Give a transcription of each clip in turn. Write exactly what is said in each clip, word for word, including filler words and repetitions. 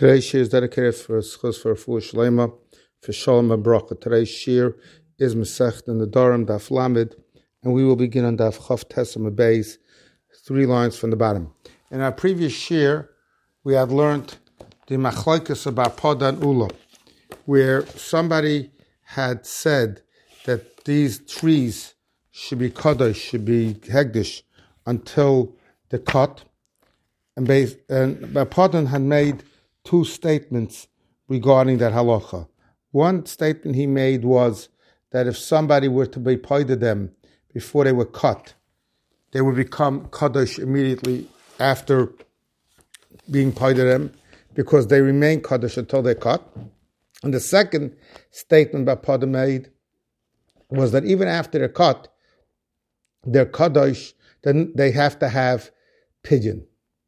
Today's shir is dedicated for schus for Refuah Shlema, for Shalom and Bracha. Today's shir is Masechet in the Darim, Daf Lamed, and we will begin on Daf Chaf Tesam Beis, three lines from the bottom. In our previous shir, we had learned the machlokes about Pada and Ula, where somebody had said that these trees should be Kadosh, should be Hegdish, until the cut, and, based, and Pada had made two statements regarding that halacha. One statement he made was that if somebody were to be paid them before they were cut, they would become kadosh immediately after being paid them, because they remain kadosh until they're cut. And the second statement that Pada made was that even after they're cut, they're kadosh, then they have to have pigeon.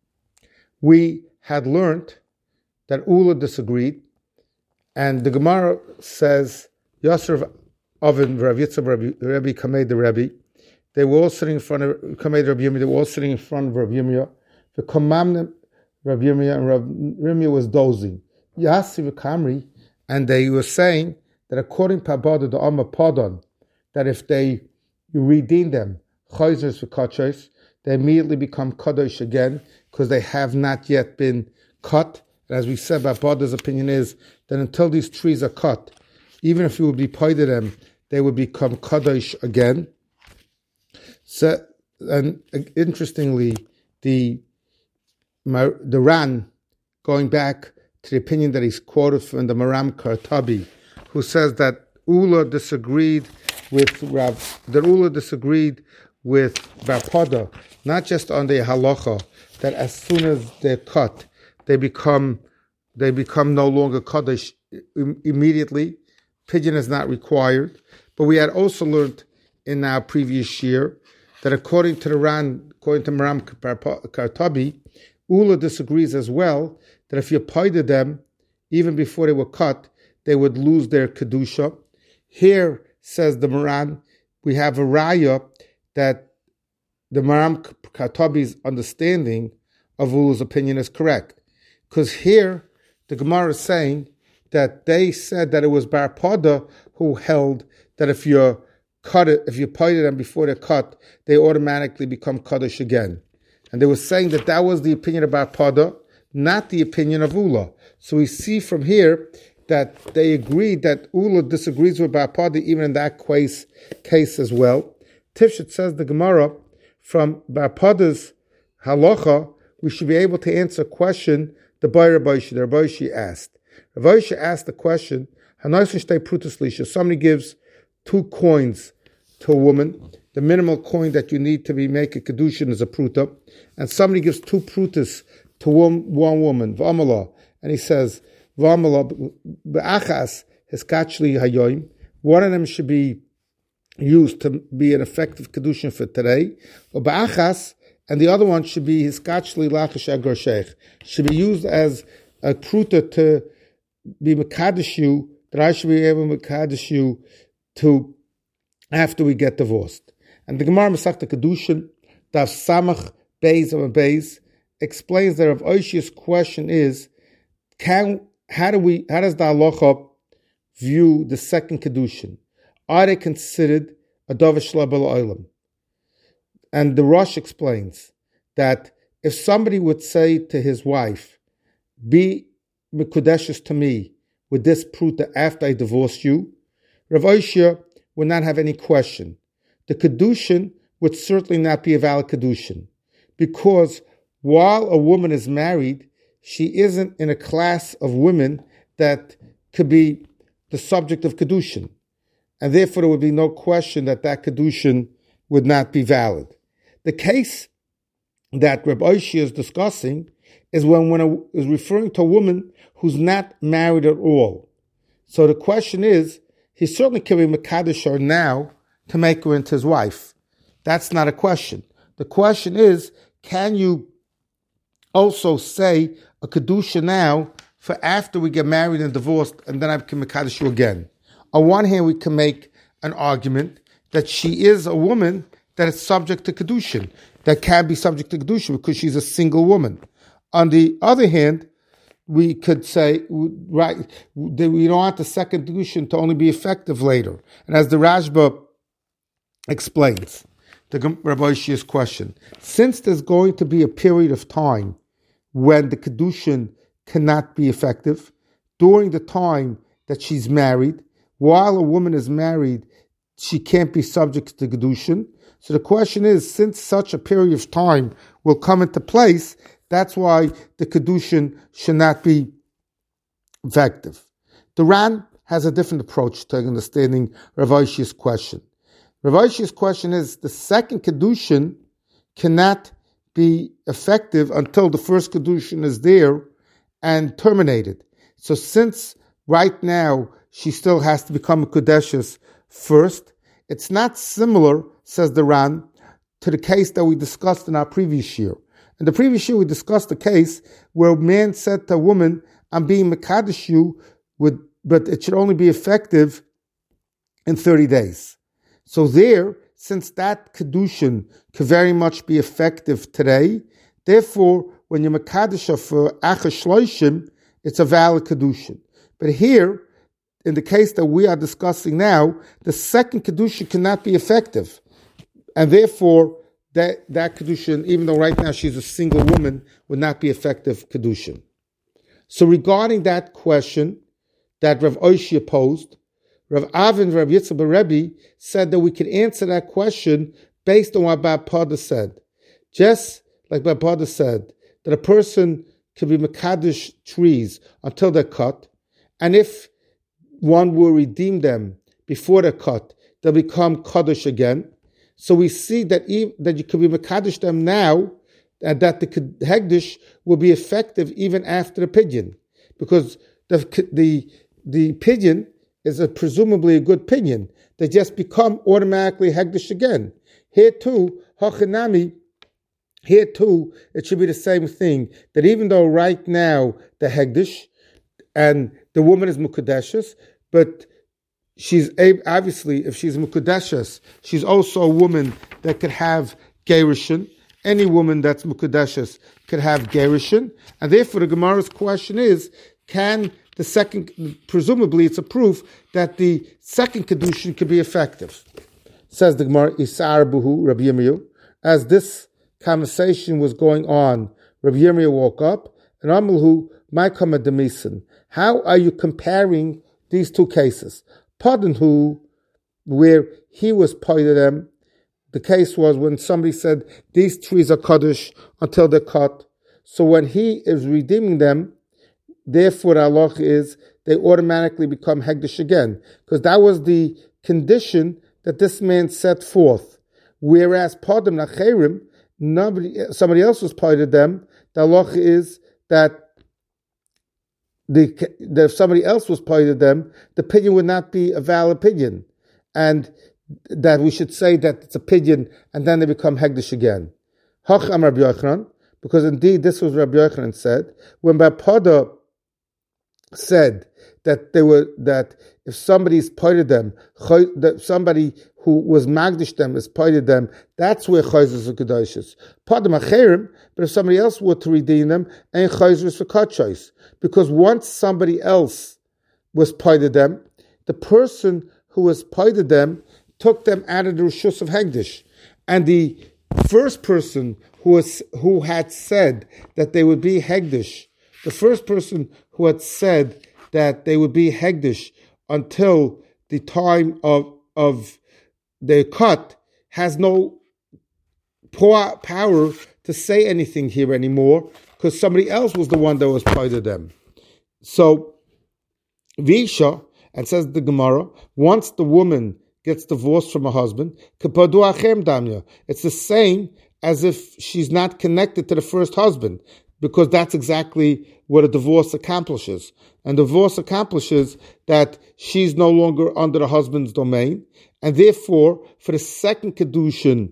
We had learned that Ula disagreed, and the Gemara says, Yasser Oven, Rav Yitzchak, Rabbi Kamei the Rebbe, they were all sitting in front of Kamei Rabbi Yirmiyah, they were all sitting in front of Rabbi Yirmiyah. The Kamamnim, Rabbi Yirmiyah, and Rabbi Yirmiyah was dozing. Yasi Kamri, and they were saying that according to Abada, the Amma Padon, that if they, you redeem them, Chayzers for Kachosh, they immediately become Kadosh again, because they have not yet been cut. As we said, Abada's opinion is that until these trees are cut, even if you would be paid to them, they would become kadosh again. So, and interestingly, the the Ran, going back to the opinion that he's quoted from the Maram Kartabi, who says that Ula disagreed with Rav, that Ula disagreed with Pada, not just on the halacha that as soon as they're cut, they become they become no longer Kaddish immediately. Pigeon is not required. But we had also learned in our previous year that according to the Ran, according to Maram Kartabi, Ula disagrees as well that if you paided them, even before they were cut, they would lose their Kedusha. Here, says the Maran, we have a raya that the Maram Kartabi's understanding of Ula's opinion is correct. Because here, the Gemara is saying that they said that it was Bar Pada who held that if you cut it, if you paid them before they're cut, they automatically become Kaddish again. And they were saying that that was the opinion of Bar Pada, not the opinion of Ula. So we see from here that they agreed that Ula disagrees with Bar Pada even in that case, case as well. Tifshet says the Gemara, from Bar Pada's halacha, we should be able to answer a question the Bayer Rabbi the Rabbi asked. Rabbi asked the question, somebody gives two coins to a woman, the minimal coin that you need to be make a kedushin is a pruta, and somebody gives two prutas to one, one woman, v'amala, and he says, v'amala be'achas heskachli hayoim, one of them should be used to be an effective kedushin for today, or be'achas, and the other one should be his kachli lachash agorshech, should be used as a pruta to be mekadesh you, that I should be able to mekadesh you to after we get divorced. And the Gemara Masechta Kedushin, Daf Samach Beis of Beis, explains that Rav Oishi's question is, can how do we how does the halacha view the second Kedushin? Are they considered a davar shel olam? And the Rosh explains that if somebody would say to his wife, be mekudeshes to me with this pruta after I divorce you, Rav Oishia would not have any question. The kedushin would certainly not be a valid kedushin, because while a woman is married, she isn't in a class of women that could be the subject of kedushin, and therefore there would be no question that that kedushin would not be valid. The case that Reb Oishia is discussing is when one is referring to a woman who's not married at all. So the question is, he certainly can be mekadesh her now to make her into his wife. That's not a question. The question is, can you also say a kedusha now for after we get married and divorced, and then I can mekadesh you again? On one hand, we can make an argument that she is a woman that is subject to kedushin, that can be subject to kedushin because she's a single woman. On the other hand, we could say, right, that we don't want the second kedushin to only be effective later. And as the Rashba explains, the Rabbi Ishia's question, since there's going to be a period of time when the kedushin cannot be effective, during the time that she's married, while a woman is married, she can't be subject to kedushin. So the question is, since such a period of time will come into place, that's why the kedushin should not be effective. The Ran has a different approach to understanding Rav Aishi's question. Rav Aishi's question is, the second kedushin cannot be effective until the first kedushin is there and terminated. So since right now she still has to become a kodeshes first, it's not similar, says the Ran, to the case that we discussed in our previous year. In the previous year, we discussed a case where a man said to a woman, I'm being Mekadesh you, with, but it should only be effective in thirty days. So there, since that Kedushin could very much be effective today, therefore, when you're Mekadesh for Achash Shloishim, it's a valid Kedushin. But here, in the case that we are discussing now, the second Kedushin cannot be effective. And therefore, that, that Kedushin, even though right now she's a single woman, would not be effective Kedushin. So regarding that question that Rav Oishia posed, Rav Avin Rav Yitzchak Rebbe said that we could answer that question based on what Bab Pada said. Just like Bab Pada said, that a person can be Mekadesh trees until they're cut, and if one will redeem them before they're cut, they'll become Kaddish again. So we see that even, that you can be Mekadesh them now, and that the Hegdish will be effective even after the pidyon, because the the the pidyon is a, presumably a good pidyon. They just become automatically Hegdish again. Here too, Hachanami, here too, it should be the same thing, that even though right now the Hegdish and the woman is Mukadeshus, but she's obviously, if she's Mukadeshus, she's also a woman that could have Gerushin. Any woman that's Mukadeshus could have Gerushin. And therefore the Gemara's question is, can the second, presumably it's a proof that the second Kedushin could be effective. Says the Gemara, Isar Buhu, Rabbi Yirmiyahu. As this conversation was going on, Rabbi Yirmiyahu woke up, and Amalhu, my Kama Demisin. How are you comparing these two cases? Padanhu, where he was part of them, the case was when somebody said, these trees are Kaddish until they're cut. So when he is redeeming them, therefore the halacha is, they automatically become Hegdish again. Because that was the condition that this man set forth. Whereas Padim Nacherim, nobody, somebody else was part of them, the halacha is that The, that if somebody else was part of them, the pidyon would not be a valid pidyon, and that we should say that it's a pidyon, and then they become hegdish again. Hacham Rabbi Yochanan, because indeed this was Rabbi Yochanan said when Bab Pada said that they were that if somebody's part of them, that somebody who was magdish them is part of them, that's where chayzers are kedoshes. Padim acherim, but if somebody else were to redeem them, ain't chayzers for kachos. Because once somebody else was part of them, the person who was part of them took them out of the Rishus of Hegdish. And the first person who was who had said that they would be Hegdish, the first person who had said that they would be Hegdish until the time of, of their cut, has no power to say anything here anymore, because somebody else was the one that was part of them. So, Visha, and says the Gemara, once the woman gets divorced from her husband, it's the same as if she's not connected to the first husband, because that's exactly what a divorce accomplishes. And divorce accomplishes that she's no longer under the husband's domain, and therefore, for the second Kedushin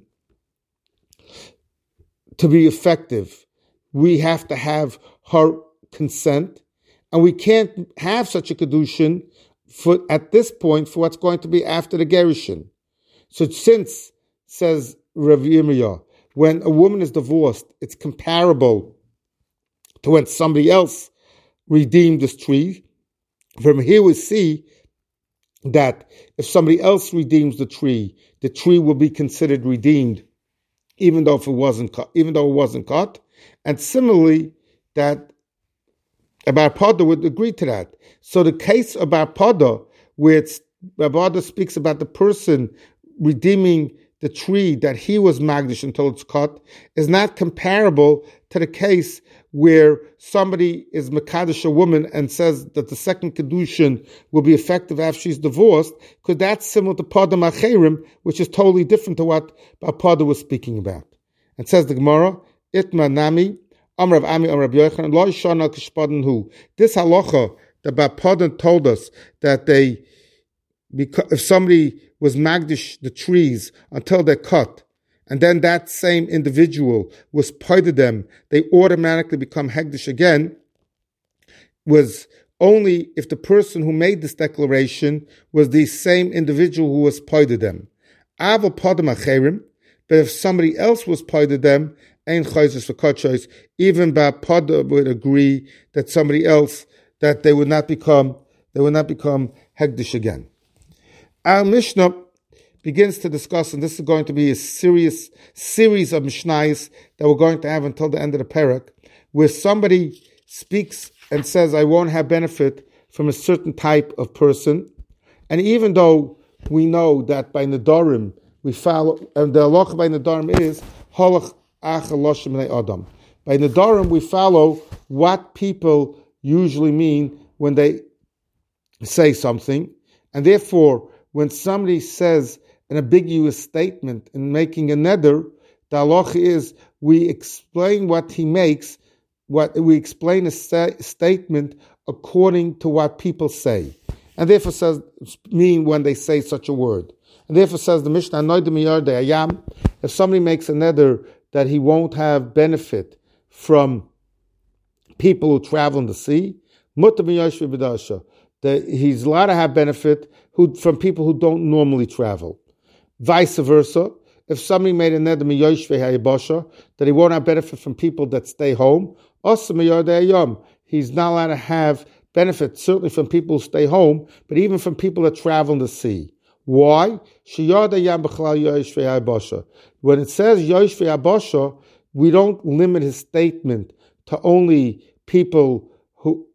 to be effective, we have to have her consent, and we can't have such a Kedushin for, at this point, for what's going to be after the Gerushin. So since, says Rav Yirmiyah, when a woman is divorced, it's comparable to when somebody else redeemed this tree. From here we see that if somebody else redeems the tree, the tree will be considered redeemed, even though if it wasn't cut, even though it wasn't cut. And similarly, that Bar Pada would agree to that. So the case of Bar Pada, where it's, Bar Pada speaks about the person redeeming the tree that he was magdish until it's cut, is not comparable to the case where somebody is mekadosh a woman and says that the second kedushin will be effective after she's divorced, because that's similar to Pada Macherim, which is totally different to what Bar Pada was speaking about. And says the Gemara, Itma Nami, Amr of Ami, Amr of Yochanan, Lo Shana Kishpadan Hu. This halacha that Bar Pada told us that they, because if somebody was magdish the trees until they're cut, and then that same individual was poided them, they automatically become hegdish again, was only if the person who made this declaration was the same individual who was poided them. Aval podem acherim, but if somebody else was poided them, ein chayzis v'kotshos, even Bar Pada would agree that somebody else, that they would not become, they would not become hegdish again. Our Mishnah begins to discuss, and this is going to be a serious series of Mishnayos that we're going to have until the end of the parak, where somebody speaks and says, I won't have benefit from a certain type of person. And even though we know that by Nedarim, we follow, and the halacha by Nedarim is, Halach Ach Eloshim Bnei Adam. By Nedarim, we follow what people usually mean when they say something. And therefore, when somebody says an ambiguous statement in making a neder, the halacha is we explain what he makes, what we explain a sta- statement according to what people say, and therefore says mean when they say such a word. And therefore says the Mishnah, if somebody makes a neder that he won't have benefit from people who travel in the sea, that he's allowed to have benefit who, from people who don't normally travel. Vice versa, if somebody made a neder miyoshvei hayabasha that he won't have benefit from people that stay home, he's not allowed to have benefit certainly from people who stay home, but even from people that travel in the sea. Why? When it says yoshvei hayabasha, we don't limit his statement to only people who.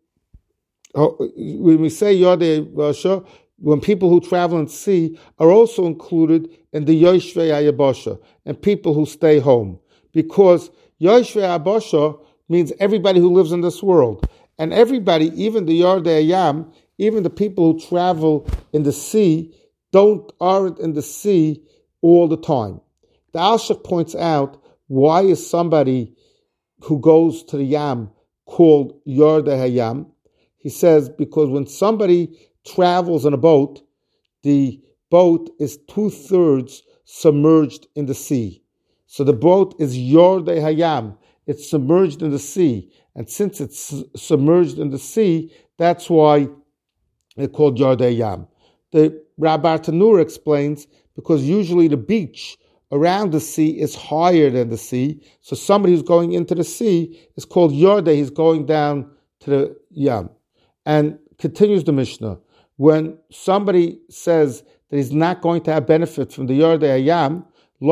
When we say yodei hayabasha, when people who travel in sea are also included in the Yoshvei Hayabasha, and people who stay home. Because Yoshvei Hayabasha means everybody who lives in this world. And everybody, even the Yardei Hayam, even the people who travel in the sea, don't aren't in the sea all the time. The Alshach points out, why is somebody who goes to the Yam called Yardei Hayam? He says, because when somebody travels in a boat, the boat is two-thirds submerged in the sea. So the boat is Yordei Hayam. It's submerged in the sea. And since it's submerged in the sea, that's why it's called Yordei Hayam. The Rabbi Tanur explains, because usually the beach around the sea is higher than the sea. So somebody who's going into the sea is called Yordei. He's going down to the Yam. And continues the Mishnah, when somebody says that he's not going to have benefit from the Yordei Hayam,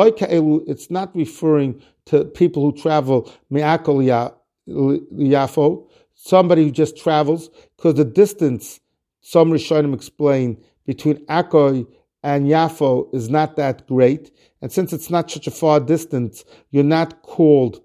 it's not referring to people who travel me'akol yafo, somebody who just travels, because the distance, some Rishonim explain, between Akko and Yafo is not that great, and since it's not such a far distance, you're not called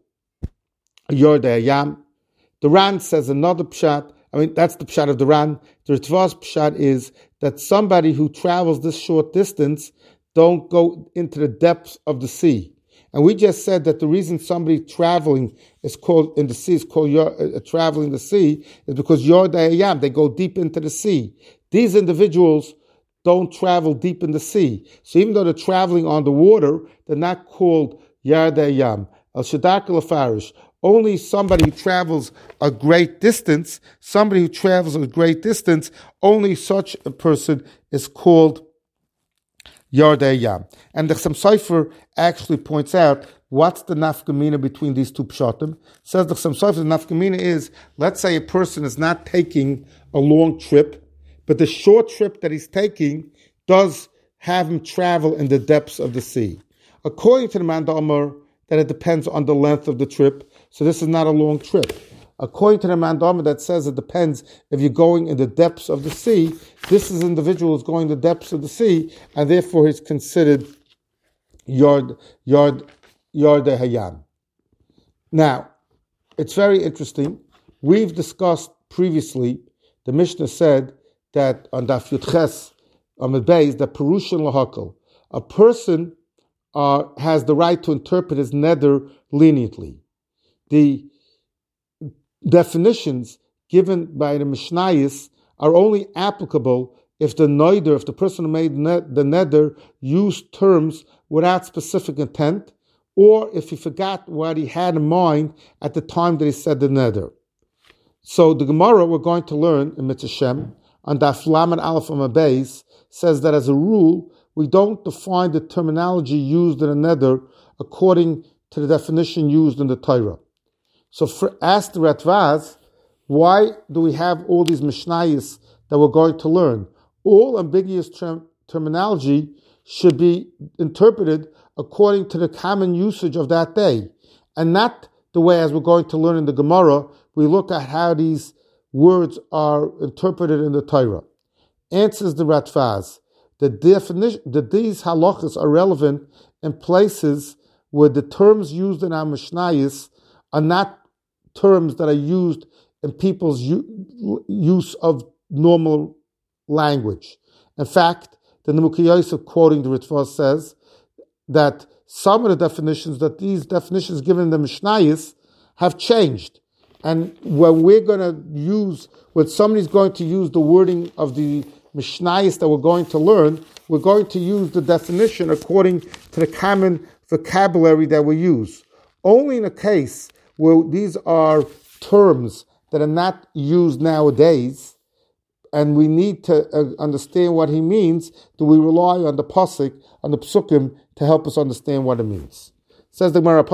Yordei Hayam. The Ran says another pshat. I mean, that's the pshat of the Ran. The Ritva's pshat is that somebody who travels this short distance don't go into the depths of the sea. And we just said that the reason somebody traveling is called in the sea is called uh, traveling the sea is because Yordei Hayam, they go deep into the sea. These individuals don't travel deep in the sea. So even though they're traveling on the water, they're not called Yordei Hayam. Al Shadak Lafarish. Only somebody who travels a great distance, somebody who travels a great distance, only such a person is called Yordei Hayam. And the Chassam Sofer actually points out what's the nafkamina between these two pshatim? Says the Chassam Sofer, the nafkamina is, let's say a person is not taking a long trip, but the short trip that he's taking does have him travel in the depths of the sea. According to the Man Da'amar, that it depends on the length of the trip, so this is not a long trip. According to the Man Da'amar that says it depends if you're going in the depths of the sea, this is individual is going in the depths of the sea, and therefore he's considered yard yard yard hayam. Now, it's very interesting. We've discussed previously, the Mishnah said that on Daf Yud Ches on the base that Perushin Lahakal, a person uh, has the right to interpret his neder leniently. The definitions given by the Mishnayos are only applicable if the neder, if the person who made the neder used terms without specific intent, or if he forgot what he had in mind at the time that he said the neder. So the Gemara we're going to learn in Mitzvah Shem on Daf Lamed Aleph Amud Beis says that as a rule we don't define the terminology used in a neder according to the definition used in the Torah. So for, ask the Ratvaz, why do we have all these Mishnayos that we're going to learn? All ambiguous term, terminology should be interpreted according to the common usage of that day, and not the way as we're going to learn in the Gemara, we look at how these words are interpreted in the Torah. Answers the Ratvaz, the definition that these halachas are relevant in places where the terms used in our Mishnayos are not terms that are used in people's u- use of normal language. In fact, the Nimukei Yosef, quoting the Ritva, says that some of the definitions, that these definitions given in the Mishnayos have changed. And when we're going to use, when somebody's going to use the wording of the Mishnayos that we're going to learn, we're going to use the definition according to the common vocabulary that we use. Only in a case where these are terms that are not used nowadays, and we need to uh, understand what he means, do we rely on the pasuk, on the psukim, to help us understand what it means. Says the Gemara,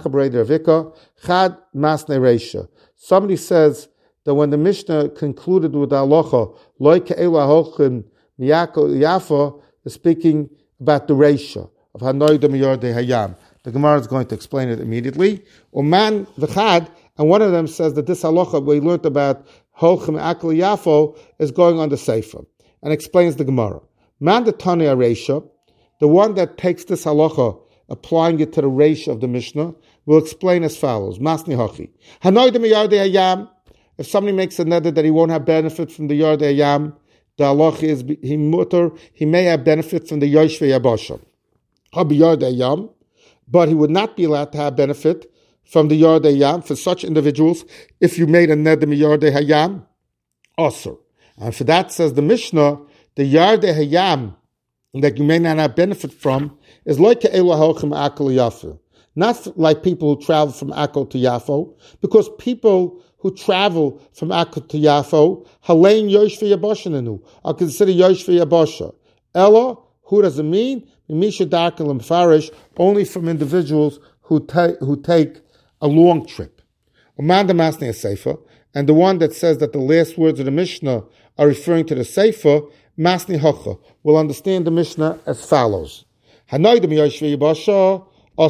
Chad Masne Reisha. Somebody says that when the Mishnah concluded with the halacha, Loi Ke'elu Hochin Miyako Yafa, is speaking about the Reisha of Hanoida Miyardei Hayam. The Gemara is going to explain it immediately. Uman V'chad, and one of them says that this halacha we learned about Holchem Akal Yafo is going on the Sefer, and explains the Gemara. Man the Tanya Reisha, the one that takes this halacha, applying it to the Reisha of the Mishnah, will explain as follows. Masni Hachi. Hanoida Miyardei Hayam, if somebody makes a neder that he won't have benefit from the Yardei Hayam, the halacha is he mutter, he may have benefit from the Yoshvei Yabasha. Habi Yardei Hayam, but he would not be allowed to have benefit from the Yardei Hayam for such individuals if you made a neder Yardei Hayam, also. And for that, says the Mishnah, the Yardei Hayam that you may not have benefit from is like Ke'elu Hochem Akal Yafo. Not like people who travel from Akko to Yafo, because people who travel from Akko to Yafo, Halein Yoshvei Yabashanenu, are considered Yoshvei Yabasha. Ella, who does it mean? Misha Darkel and Farish, only from individuals who, ta- who take a long trip. Amanda Masnei Sefer, and the one that says that the last words of the Mishnah are referring to the Sefer, Masnei Hocha, will understand the Mishnah as follows. Hanoidim Yoshvei Yabasha,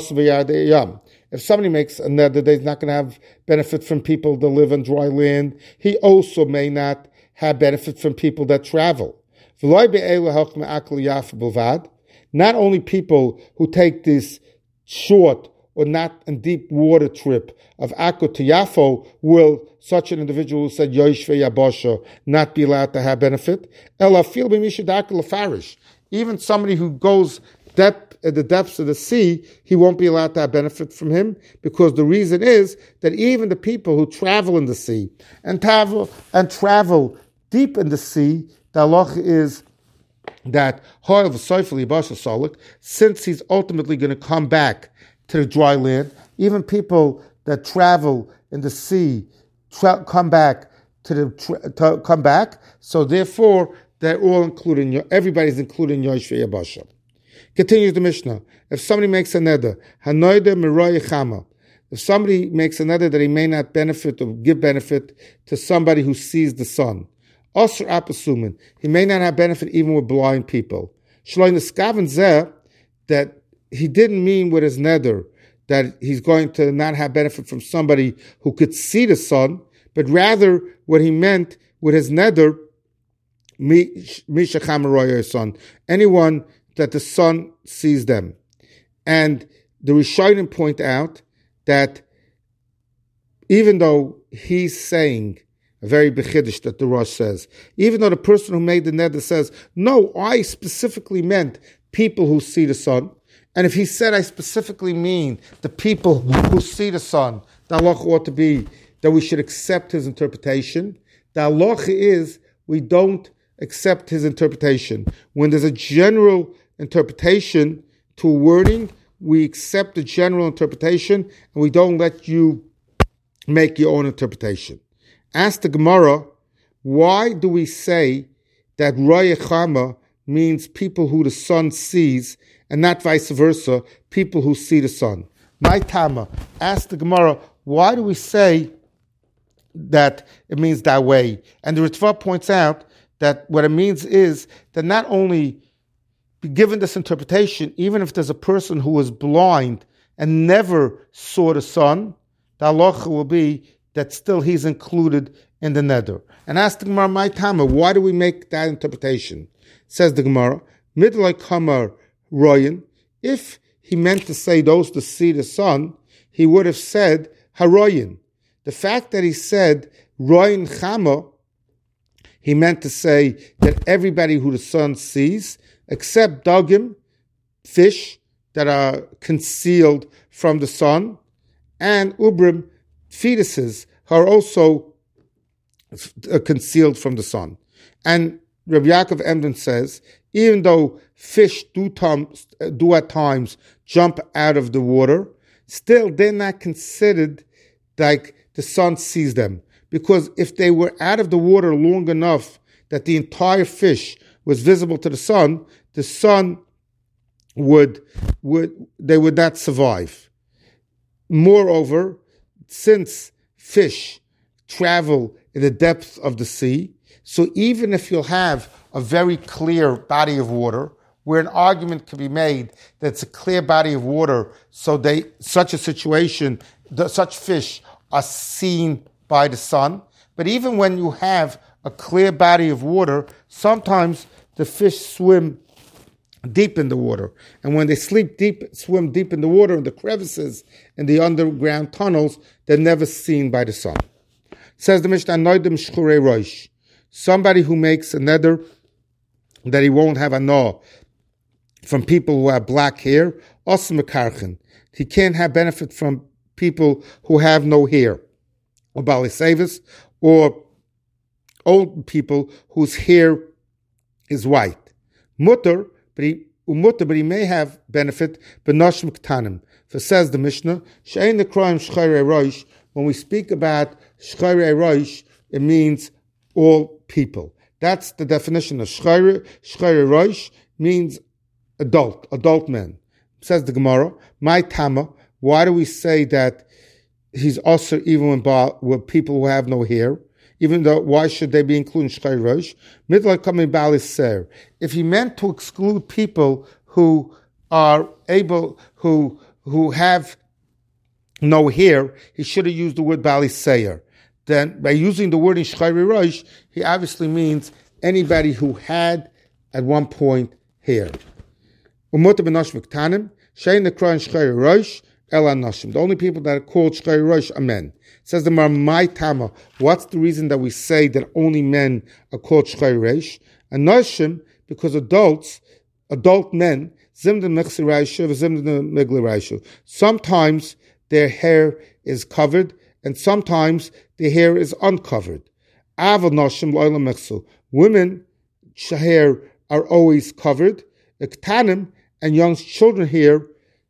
if somebody makes a neder, he's not going to have benefit from people that live on dry land. He also may not have benefit from people that travel. Not only people who take this short or not and deep water trip of Akko to Yafo will such an individual who said Yoshvei Yabasha not be allowed to have benefit. Even somebody who goes depth at the depths of the sea, he won't be allowed to have benefit from him, because the reason is that even the people who travel in the sea and travel and travel deep in the sea, the halach is that since he's ultimately going to come back to the dry land, even people that travel in the sea tra- come back to the tra- to come back. So therefore, they're all including everybody's including Yoshvei Yabasha. Continues the Mishnah. If somebody makes a neder, hanoida miroy chama. If somebody makes a neder that he may not benefit or give benefit to somebody who sees the sun, osur apasumin, he may not have benefit even with blind people. Shloin eskaven zeh, that he didn't mean with his neder that he's going to not have benefit from somebody who could see the sun, but rather what he meant with his neder, misha chamaroyer son, anyone that the sun sees them. And the Rishonim point out that even though he's saying, a very bechidish that the Rosh says, even though the person who made the neder says, no, I specifically meant people who see the sun, and if he said I specifically mean the people who see the sun, the halacha ought to be that we should accept his interpretation. The halacha is we don't accept his interpretation. When there's a general interpretation to a wording, we accept the general interpretation and we don't let you make your own interpretation. Ask the Gemara, why do we say that Roya Chama means people who the sun sees and not vice versa, people who see the sun? My Tama, ask the Gemara, why do we say that it means that way? And the Ritva points out that what it means is that not only given this interpretation, even if there's a person who was blind and never saw the sun, the halacha will be that still he's included in the neder. And ask the Gemara, my Tama, why do we make that interpretation? Says the Gemara, midlai kamar royan, if he meant to say those to see the sun, he would have said haroyan. The fact that he said royan chama, he meant to say that everybody who the sun sees, except dagim, fish that are concealed from the sun, and ubrim, fetuses, who are also concealed from the sun. And Rabbi Yaakov Emden says, even though fish do, tom, do at times jump out of the water, still they're not considered like the sun sees them. Because if they were out of the water long enough that the entire fish was visible to the sun, the sun would, would they would not survive. Moreover, since fish travel in the depths of the sea, so even if you'll have a very clear body of water, where an argument can be made that it's a clear body of water, so they such a situation, the, such fish are seen by the sun. But even when you have a clear body of water, sometimes the fish swim deep in the water. And when they sleep deep, swim deep in the water, in the crevices, in the underground tunnels, they're never seen by the sun. Says the Mishnah, Noidim Shchure Roish. Somebody who makes a neder that he won't have a no from people who have black hair, Osam Mekarchen. He can't have benefit from people who have no hair, or Balisavis, or old people whose hair is white. Mutter, but he umutter, but he may have benefit, but noshim ktanim. For says the Mishnah, she'ein nekraim shchayre roish. When we speak about shchayre roish, it means all people. That's the definition of shchayre. Shchayre roish means adult, adult men. Says the Gemara, my tama. Why do we say that he's also even with, ba, with people who have no hair? Even though, why should they be included in Shchai Rosh? Midlai coming Balis Ser. If he meant to exclude people who are able, who who have no hair, he should have used the word Balis Seir. Then, by using the word in Shchai Rosh, he obviously means anybody who had, at one point, hair. Umota b'nosh v'ktanim, shein nekra in Shchai Rosh, Ela Nashim. The only people that are called Shchai Rosh are men. Says the Marmai Tama, what's the reason that we say that only men are called Shchai Rosh? And Nashim, because adults, adult men, Zimdan Mechsi Raishu, Zimdan Migli Raishu. Sometimes their hair is covered, and sometimes their hair is uncovered. Aval Nashim Loila Mechsu. Women, hair are always covered. Ktanim and young children hair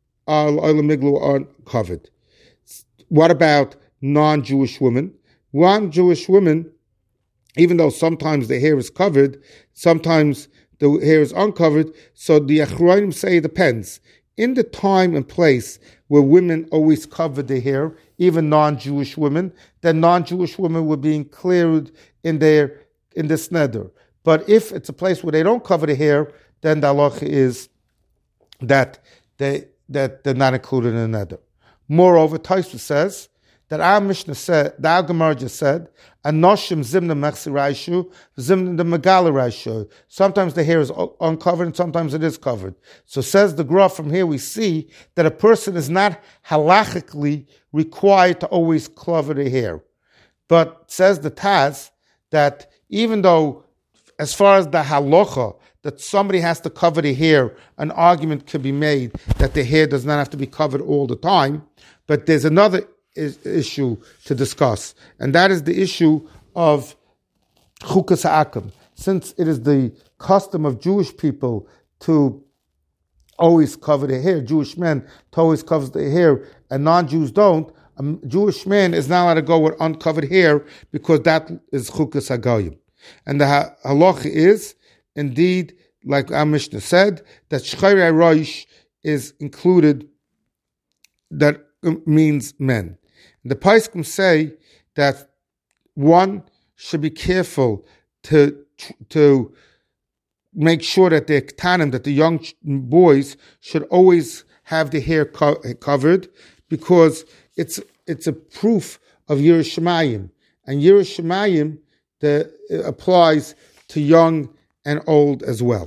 are covered. What about non-Jewish women? Non-Jewish women, even though sometimes their hair is covered, sometimes the hair is uncovered. So the Achronim say it depends. In the time and place where women always covered their hair, even non-Jewish women, then non-Jewish women were being cleared in their in this neder. But if it's a place where they don't cover the hair, then the halacha is that they that they're not included in the neder. Moreover, Tosfos says that our Mishnah said, the our Gemara just said, "Anoshim zimna mechsi raishu, zimna the megala raishu." Sometimes the hair is uncovered, and sometimes it is covered. So says the Gra, from here we see that a person is not halachically required to always cover the hair. But says the Taz that even though, as far as the halacha, that somebody has to cover the hair, an argument could be made that the hair does not have to be covered all the time. But there's another is, issue to discuss, and that is the issue of chukas ha'akim. Since it is the custom of Jewish people to always cover their hair, Jewish men to always cover their hair, and non-Jews don't, a Jewish man is not allowed to go with uncovered hair because that is chukas ha'goyim. And the halacha is, indeed, like our Mishnah said, that shchayre roish is included, that means men. The Paiskim say that one should be careful to to make sure that the ktanim, that the young boys should always have the hair co- covered, because it's it's a proof of Yiras Shamayim, and Yiras Shamayim the applies to young and old as well.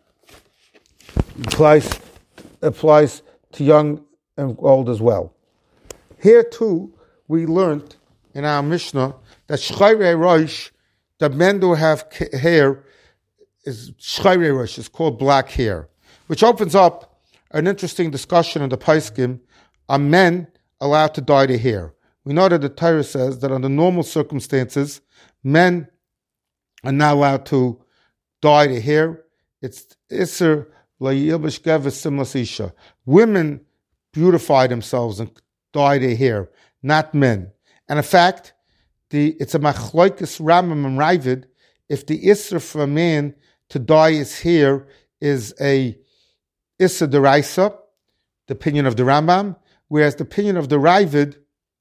Applies applies to young and old as well. Here too, we learned in our Mishnah that shchayre roish, that men who have hair, is shchayre roish, is called black hair, which opens up an interesting discussion in the Paiskim. Are men allowed to dye their hair? We know that the Torah says that under normal circumstances, men are not allowed to dye their hair. It's Isser Layilbish Gevis Simlas Isha. Women beautify themselves and dye their hair, not men. And in fact, the it's a machloikis Rambam and Ravid if the Isser for a man to dye his hair is a Isser deraisa, the opinion of the Rambam, whereas the opinion of the Ravid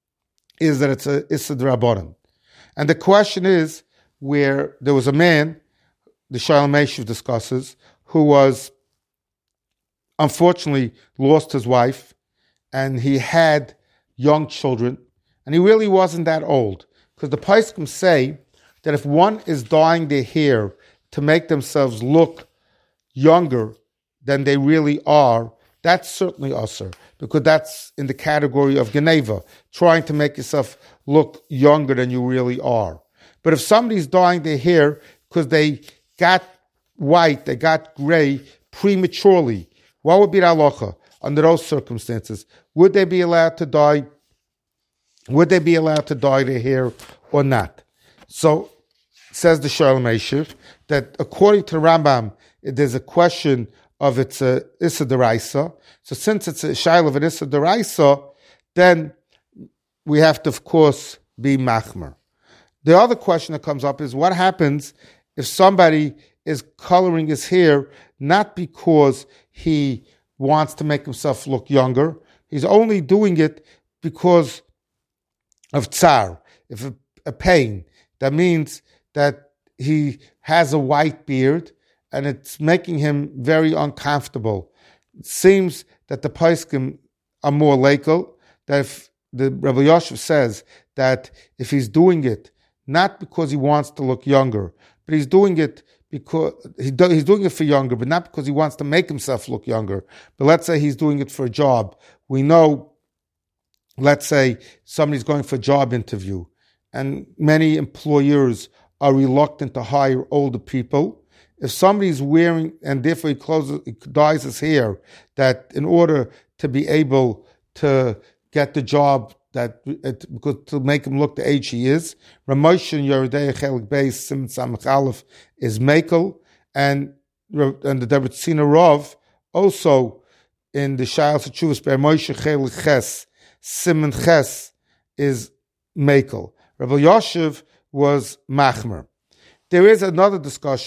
is that it's a Isser derabanan. And the question is, where there was a man, the Shalom Eshiv discusses, who was unfortunately lost his wife, and he had young children, and he really wasn't that old. Because the Paiskim say that if one is dyeing their hair to make themselves look younger than they really are, that's certainly usher, because that's in the category of Geneva, trying to make yourself look younger than you really are. But if somebody's dyeing their hair because they got white, they got gray prematurely, what would be the halacha under those circumstances? Would they be allowed to dye? Would they be allowed to dye their hair or not? So says the Shalom Eshiv that according to Rambam, there's a question of it's a Issa Deraisa. So since it's a Shail of an Issa Deraisa, then we have to, of course, be Machmer. The other question that comes up is what happens if somebody is coloring his hair not because he wants to make himself look younger, he's only doing it because of tsar, if a, a pain. That means that he has a white beard and it's making him very uncomfortable. It seems that the Paiskim are more legal, that if the Rabbi Yosef says that if he's doing it not because he wants to look younger, but he's doing it because he do, he's doing it for younger, but not because he wants to make himself look younger. But let's say he's doing it for a job. We know, let's say somebody's going for a job interview, and many employers are reluctant to hire older people. If somebody's wearing, and therefore he closes, he dyes his hair, that in order to be able to get the job, that it, because to make him look the age he is, Ramoshin Yeridei Chelik Beis Simon Samach Aleph is Mekel, and and the Debritzina Rav also in the Sha'al Sechuvas Ramoshin Chelik Ches Simon Ches is Mekel. Rabbi Yoshev was Machmer. There is another discussion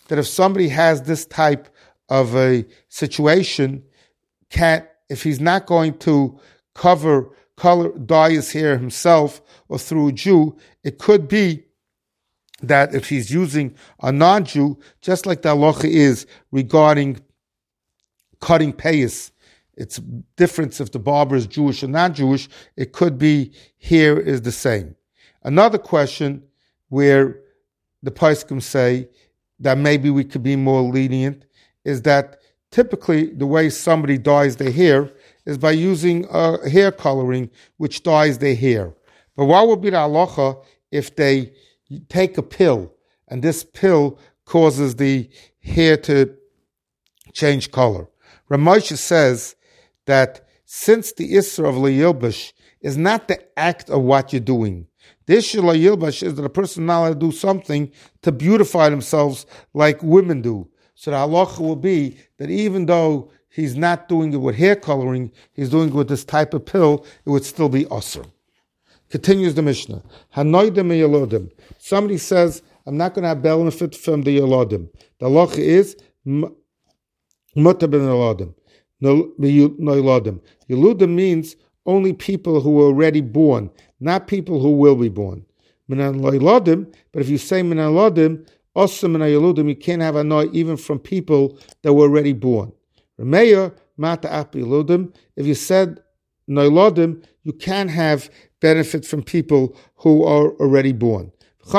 that if somebody has this type of a situation, can't, if he's not going to cover, color, dye his hair himself or through a Jew, it could be that if he's using a non-Jew, just like the halacha is regarding cutting payas, it's difference if the barber is Jewish or non-Jewish, it could be here is the same. Another question where the poskim say that maybe we could be more lenient is that typically the way somebody dyes their hair is by using a hair coloring which dyes their hair. But what would be the halacha if they take a pill and this pill causes the hair to change color? Ramosha says that since the Isra of Layilbash is not the act of what you're doing, the issue of Layilbash is that a person is not allowed to do something to beautify themselves like women do. So the halacha will be that even though he's not doing it with hair coloring, he's doing it with this type of pill, it would still be asr. Continues the Mishnah. Hanoidim yalodim. Somebody says, I'm not going to have benefit from the yalodim. The halacha is mutar ben yalodim. Noiladim. Yeludim means only people who are already born, not people who will be born. Minan loiladim, but if you say minan loidim, also minan yeludim, you can't have a noi even from people that were already born. Remeya mata ap yeludim. If you said noiladim, you can't have benefit from people who are already born.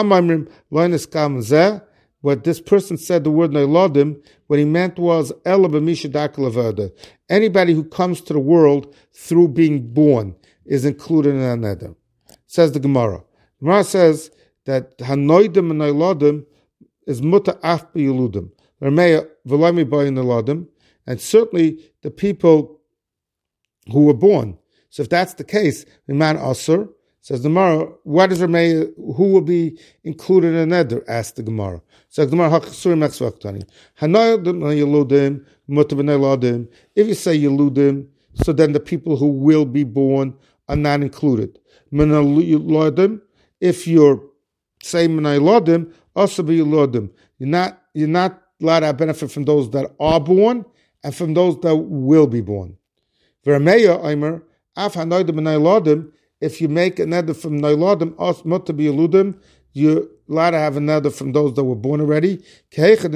What this person said, the word noiladim, what he meant was anybody who comes to the world through being born is included in that neder. Says the Gemara. The Gemara says that hanoidim and noiladim is muta af b'yeludim. And certainly the people who were born. So if that's the case, Iman Asr, says the Gemara, what is Rameh, who will be included in the neder? Asked the Gemara. Says the Gemara, if you say Yeludim, so then the people who will be born are not included. If you're saying Menaylodim, also be Yeludim. You're not, you're not allowed to have benefit from those that are born and from those that will be born. V'Rameya Aimer, Af hanoidim Menaylodim, if you make another from Noiladim, us mutar b'yeludim, you're allowed to have another from those that were born already. In other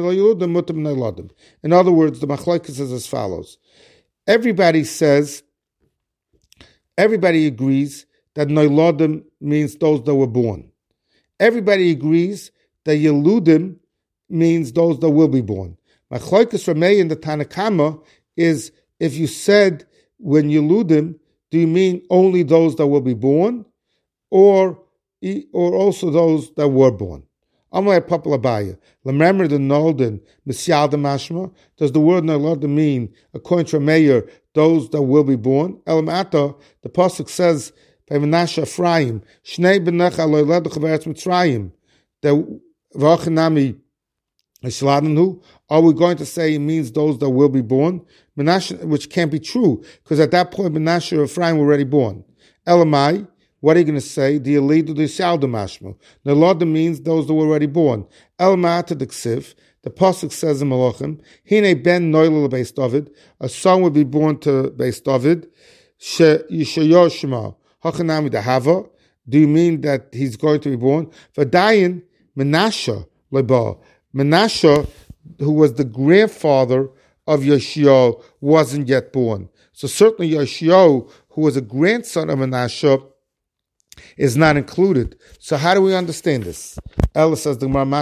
words, the machlokes is as follows. Everybody says, everybody agrees that Noiladim means those that were born. Everybody agrees that Yeludim means those that will be born. Machlokes Rameh in the Tanakama is if you said when Yeludim, do you mean only those that will be born, or or also those that were born? Amar Papa Labaya. Remember the Nolden Misyal de Mashma. Does the word Nolden mean, according to Meir, those that will be born? Elamata, the pasuk says by Menashe Ephraim, Shnei benecha loyleduch be'eretz Mitzrayim. The v'achanami Ishladanu. Are we going to say it means those that will be born? Menashe, which can't be true, because at that point Menashe or Ephraim were already born. Elamai, what are you going to say? The Elidu the Shalda Mashmo. Nelada means those that were already born. Elamata the Ksiv, the pasuk says in Malachim, Hine ben Noilel Beis David, a son would be born to Beis David. She Yishayoshma Hachanami the Hava. Do you mean that he's going to be born? V'dayin Menashe Leba. Menashe, who was the grandfather of Yoshiao, wasn't yet born. So certainly Yoshiao, who was a grandson of Menashe, is not included. So how do we understand this? Ella says the word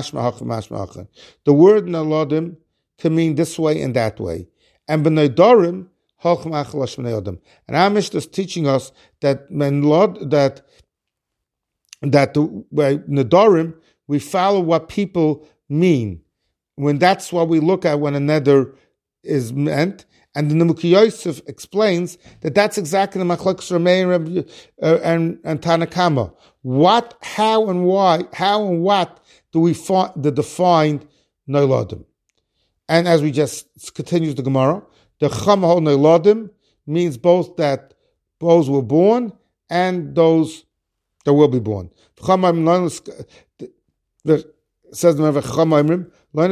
Naladim can mean this way and that way. And B'neidarim, and our Mishnah is teaching us that that that the by Nadarim we follow what people mean. When that's what we look at when a neder is meant, and the Nemuki Yosef explains that that's exactly the machlokes Rameh uh, and and Tanakama. What, how, and why, how and what do we find the defined Noiladim? And as we just continues the Gemara, the Chamahol Noiladim means both that those were born and those that will be born. The says the Chacham,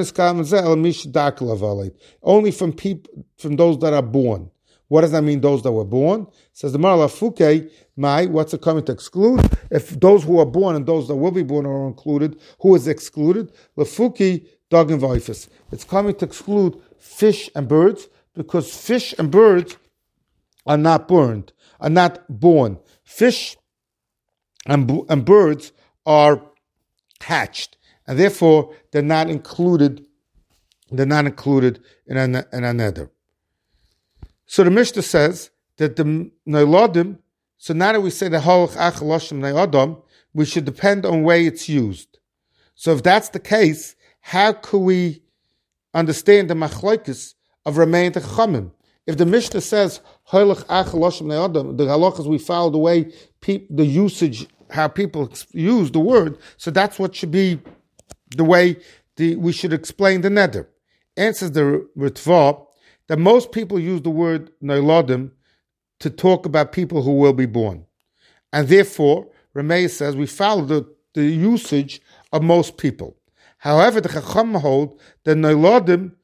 only from people, from those that are born. What does that mean, those that were born? Says the Mar Lafuke, my, what's it coming to exclude? If those who are born and those that will be born are included, who is excluded? Lafuki, dog and vifus. It's coming to exclude fish and birds, because fish and birds are not burned, are not born. Fish and, and birds are hatched, and therefore they're not included, they're not included in a, in a neder. So the Mishnah says that the Neiladim, so now that we say the Halach Ach Loshem Neiladam, we should depend on way it's used. So if that's the case, how could we understand the Machlokes of Ramei and Chachamim? If the Mishnah says Halach Ach Loshem Neiladam, the halachas we follow the way pe- the usage, how people use the word, so that's what should be the way the, we should explain the neder. Answers the Ritva that most people use the word Neiladim to talk about people who will be born. And therefore, Ramei says we follow the, the usage of most people. However, the Chacham hold that Neiladim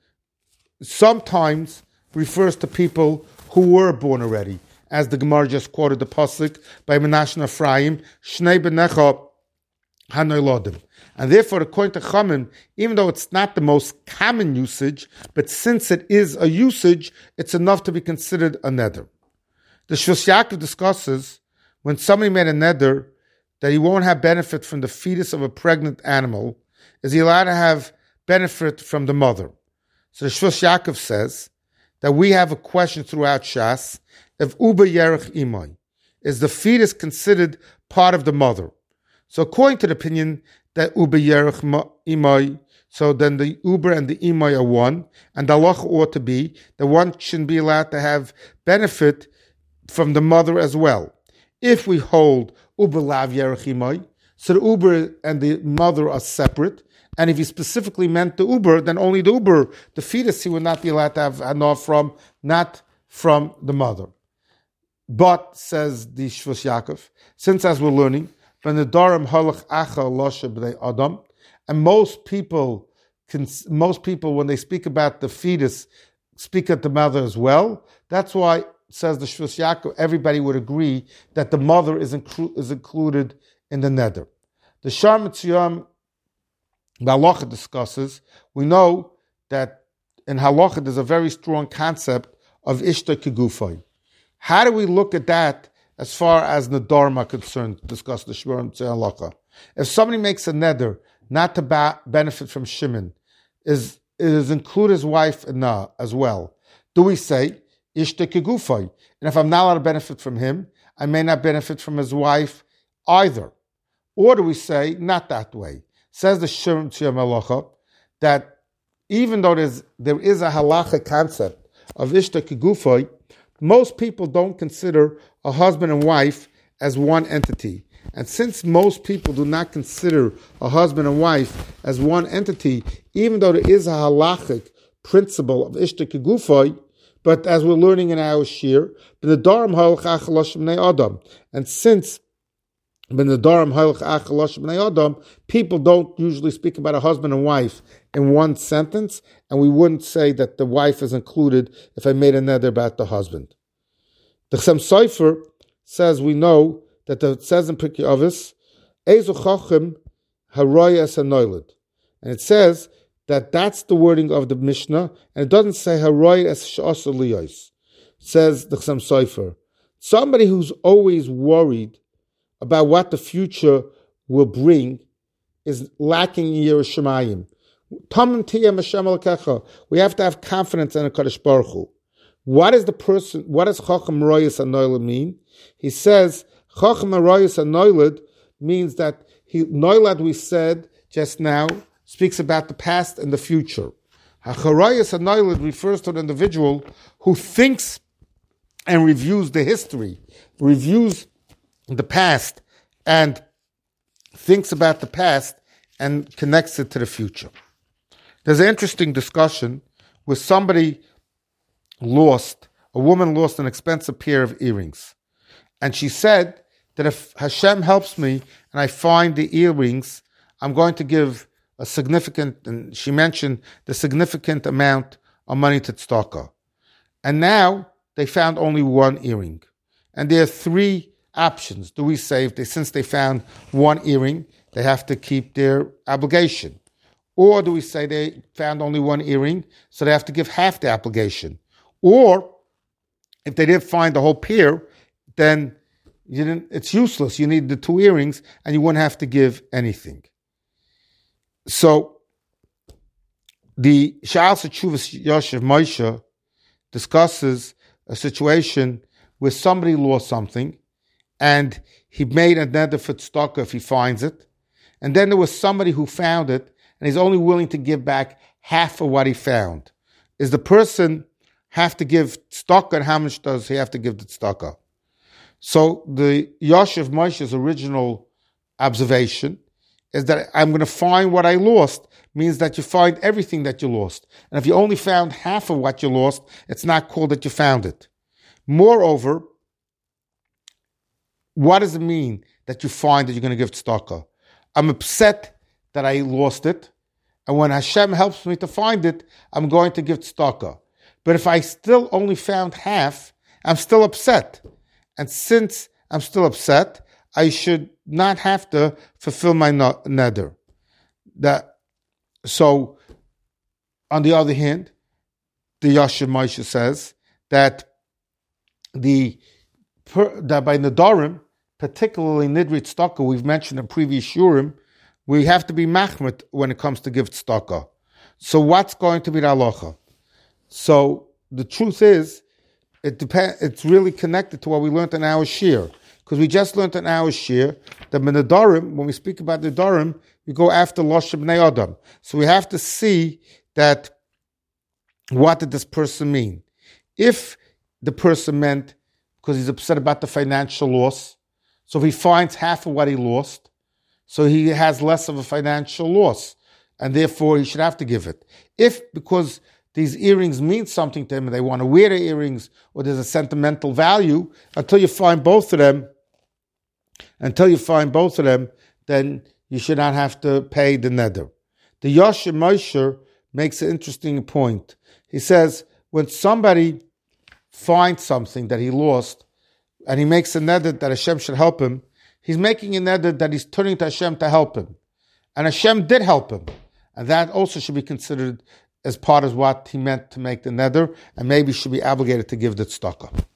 sometimes refers to people who were born already. As the Gemara just quoted the pasuk by Menashe and Ephraim, Shnei Benecha HaNeiladim. And therefore, according to Chachamim, even though it's not the most common usage, but since it is a usage, it's enough to be considered a neder. The Shvus Yaakov discusses when somebody made a neder that he won't have benefit from the fetus of a pregnant animal, is he allowed to have benefit from the mother? So the Shvus Yaakov says that we have a question throughout Shas, if Uba Yerech Imai, is the fetus considered part of the mother? So according to the opinion that Uba Yerech Imai, so then the Uber and the Imai are one, and the halacha ought to be that one shouldn't be allowed to have benefit from the mother as well. If we hold Uber Lav Yerech Imai, so the Uber and the mother are separate, and if he specifically meant the Uber, then only the Uber, the fetus, he would not be allowed to have hanah from, not from the mother. But, says the Shvus Yaakov, since as we're learning, from the Darim Halach Acha Loshe B'nei Adam, and most people, can, most people when they speak about the fetus, speak at the mother as well. That's why, says the Shvus Yaakov, everybody would agree that the mother is, inclu- is included in the neder. The Shar Mitzuyam, the halacha discusses, we know that in halacha there's a very strong concept of ishta kegufay. How do we look at that as far as Nadarim are concerned, discuss the Shvar and halacha? If somebody makes a neder not to ba- benefit from Shimon, is is include his wife and nah as well, do we say ishta kegufay? And if I'm not allowed to benefit from him, I may not benefit from his wife either. Or do we say not that way? Says the Shur Tziyam Halacha that even though there's, there is a halacha concept of ishta kegufay, most people don't consider a husband and wife as one entity. And since most people do not consider a husband and wife as one entity, even though there is a halachic principle of ishta kegufay, but as we're learning in our shir, the darim halach ach loshem bnei adam, and since Ben the Darim Halach Ach Loshem Bnei Adam, people don't usually speak about a husband and wife in one sentence, and we wouldn't say that the wife is included if I made a neder about the husband. The Chassam Sofer says we know that the, it says in Pirkei Avos, Ezu Chacham Haroya Es HaNoiled, and it says that that's the wording of the Mishnah, and it doesn't say Haroya Es Sh'asa Liyos. Says the Chassam Sofer, somebody who's always worried about what the future will bring is lacking in Yiras Shamayim. We have to have confidence in a Kadosh Baruch Hu. What is the person? What does Chacham Royas Anoiled mean? He says Chacham Royas Anoiled means that he Noilad we said just now speaks about the past and the future. Hacharayas Anoiled refers to an individual who thinks and reviews the history, reviews the past, and thinks about the past and connects it to the future. There's an interesting discussion where somebody lost, a woman lost an expensive pair of earrings. And she said that if Hashem helps me and I find the earrings, I'm going to give a significant, and she mentioned the significant amount of money to tzedakah. And now they found only one earring. And there are three options. Do we say, if they, since they found one earring, they have to keep their obligation? Or do we say they found only one earring, so they have to give half the obligation? Or if they didn't find the whole pair, then you didn't, it's useless. You need the two earrings and you wouldn't have to give anything. So the Sha'al Teshuvas Yoshev Moshe discusses a situation where somebody lost something and he made a neder for tzedakah if he finds it. And then there was somebody who found it and he's only willing to give back half of what he found. Is the person have to give tzedakah, and how much does he have to give the tzedakah? So the Yoshev Moshe's original observation is that I'm going to find what I lost means that you find everything that you lost. And if you only found half of what you lost, it's not called that you found it. Moreover, what does it mean that you find that you're going to give tzedakah? I'm upset that I lost it, and when Hashem helps me to find it, I'm going to give tzedakah. But if I still only found half, I'm still upset. And since I'm still upset, I should not have to fulfill my neder. That, so, on the other hand, the Yoshev Moshe says that the that by Nedarim, particularly Nidri Tzedakah, we've mentioned in previous Shurim, we have to be machmit when it comes to give tzedakah. So what's going to be the halacha? So the truth is, it depends. It's really connected to what we learned in our shir, because we just learned in our shir that Nedarim, when we speak about Nedarim, we go after Loshem Bnei Adam. So we have to see that what did this person mean? If the person meant because he's upset about the financial loss, so if he finds half of what he lost, so he has less of a financial loss, and therefore he should have to give it. If because these earrings mean something to him and they want to wear the earrings, or there's a sentimental value, until you find both of them, until you find both of them, then you should not have to pay the neder. The Yoshev Moshe makes an interesting point. He says, when somebody finds something that he lost, and he makes a neder that Hashem should help him, he's making a neder that he's turning to Hashem to help him. And Hashem did help him. And that also should be considered as part of what he meant to make the neder, and maybe should be obligated to give the tzedakah.